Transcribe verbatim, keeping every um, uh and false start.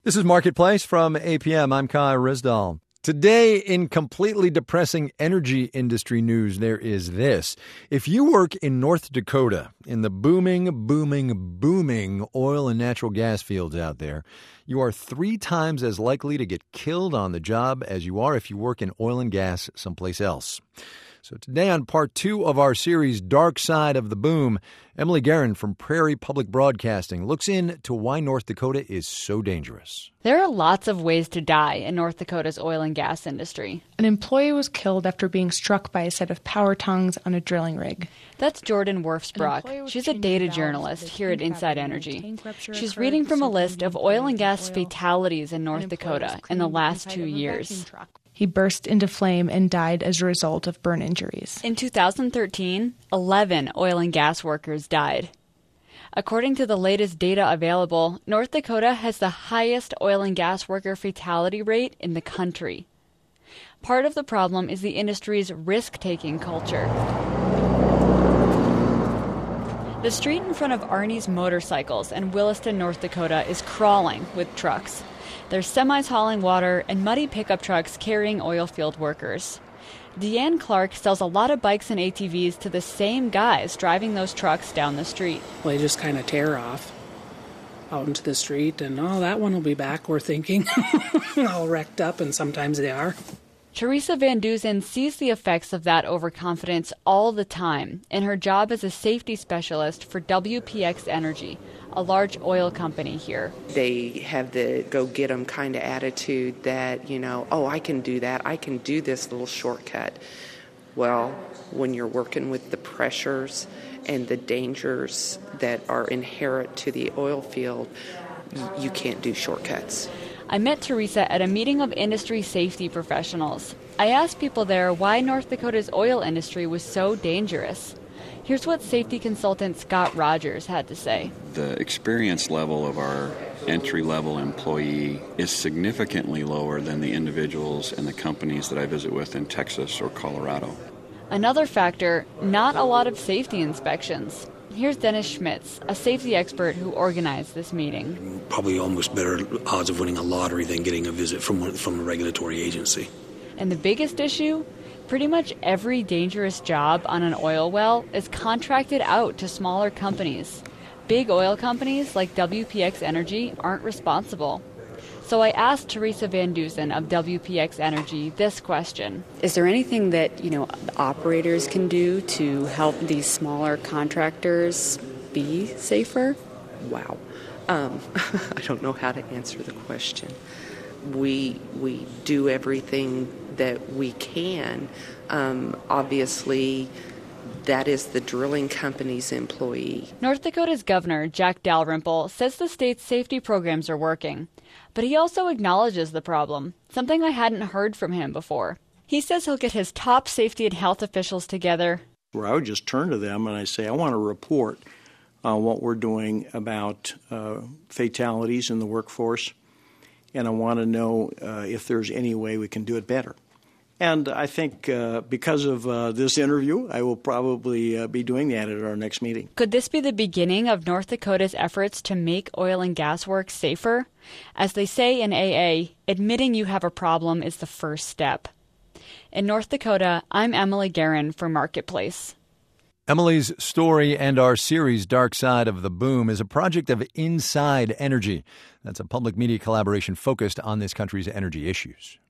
This is Marketplace from A P M. I'm Kai Risdall. Today, in completely depressing energy industry news, there is this. If you work in North Dakota, in the booming, booming, booming oil and natural gas fields out there, you are three times as likely to get killed on the job as you are if you work in oil and gas someplace else. So today on part two of our series, Dark Side of the Boom, Emily Guerin from Prairie Public Broadcasting looks into why North Dakota is so dangerous. There are lots of ways to die in North Dakota's oil and gas industry. An employee was killed after being struck by a set of power tongs on a drilling rig. That's Jordan Worfsbrock. She's a data journalist here at Inside Energy. She's reading from a list of oil and gas fatalities in North Dakota in the last two years. He burst into flame and died as a result of burn injuries. In two thousand thirteen, eleven oil and gas workers died. According to the latest data available, North Dakota has the highest oil and gas worker fatality rate in the country. Part of the problem is the industry's risk-taking culture. The street in front of Arnie's Motorcycles in Williston, North Dakota is crawling with trucks. There's semis hauling water and muddy pickup trucks carrying oil field workers. Deanne Clark sells a lot of bikes and A T Vs to the same guys driving those trucks down the street. Well, they just kind of tear off out into the street, and, oh, that one will be back, we're thinking. All wrecked up, and sometimes they are. Teresa Van Duzen sees the effects of that overconfidence all the time in her job as a safety specialist for W P X Energy, a large oil company here. They have the go-get-'em kind of attitude that, you know, oh, I can do that. I can do this little shortcut. Well, when you're working with the pressures and the dangers that are inherent to the oil field, you can't do shortcuts. I met Teresa at a meeting of industry safety professionals. I asked people there why North Dakota's oil industry was so dangerous. Here's what safety consultant Scott Rogers had to say. The experience level of our entry-level employee is significantly lower than the individuals and the companies that I visit with in Texas or Colorado. Another factor, not a lot of safety inspections. Here's Dennis Schmitz, a safety expert who organized this meeting. Probably almost better odds of winning a lottery than getting a visit from one, from a regulatory agency. And the biggest issue? Pretty much every dangerous job on an oil well is contracted out to smaller companies. Big oil companies like W P X Energy aren't responsible. So I asked Teresa Van Duzen of W P X Energy this question. Is there anything that, you know, operators can do to help these smaller contractors be safer? Wow. Um, I don't know how to answer the question. We we do everything that we can. Um, obviously, that is the drilling company's employee. North Dakota's governor, Jack Dalrymple, says the state's safety programs are working. But he also acknowledges the problem, something I hadn't heard from him before. He says he'll get his top safety and health officials together. Where I would just turn to them and I say, I want to report on what we're doing about uh, fatalities in the workforce, and I want to know uh, if there's any way we can do it better. And I think uh, because of uh, this interview, I will probably uh, be doing that at our next meeting. Could this be the beginning of North Dakota's efforts to make oil and gas work safer? As they say in A A, admitting you have a problem is the first step. In North Dakota, I'm Emily Guerin for Marketplace. Emily's story and our series, Dark Side of the Boom, is a project of Inside Energy. That's a public media collaboration focused on this country's energy issues.